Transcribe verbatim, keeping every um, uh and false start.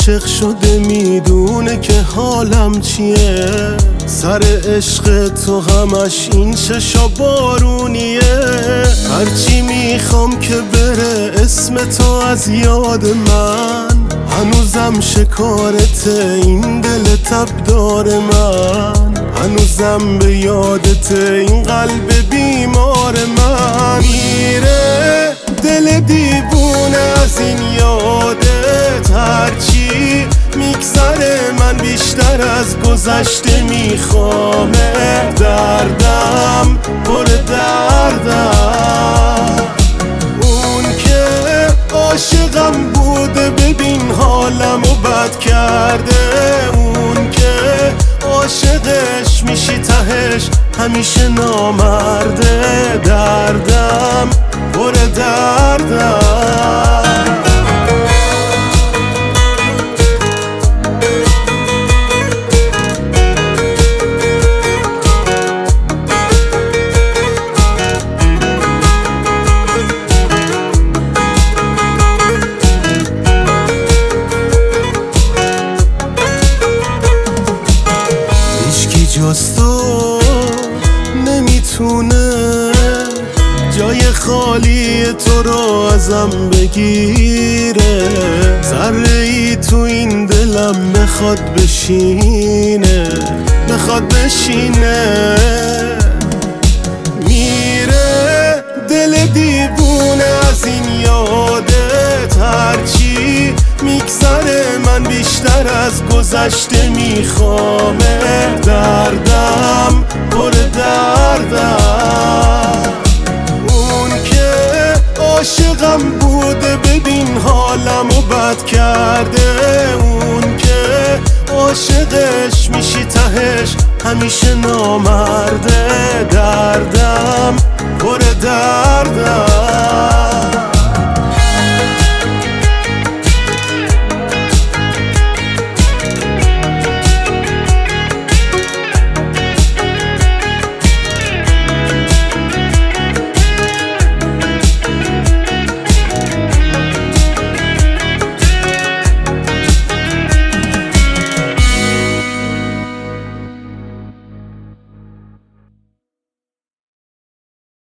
عاشق شده میدونه که حالم چیه، سر عشق تو همش این چشا بارونیه. هرچی میخوام که بره اسم تو از یاد من، هنوزم شکارت این دل تبدار من، هنوزم به یادت این قلب بیمار من. میره دل دیوونه از این یادت، هرچی میگذره من بیشتر از گذشته میخوامه. دردم پر دردم، اون که عاشقم بوده ببین حالمو بد کرده، اون که عاشقش میشی تهش همیشه نامرده. دردم پر دردم. جز تو نمیتونه جای خالی تو رو ازم بگیره، ذره ای تو این دلم بخواد بشینه، بخواد بشینه. میره دل دیوونه از این یادت، هرچی میگذره من بیشتر از گذشته میخوامه. دردم پر دردم، اون که عاشقم بوده ببین حالمو بد کرده، اون که عاشقش میشی تهش همیشه نامرده. دردم پر دردم.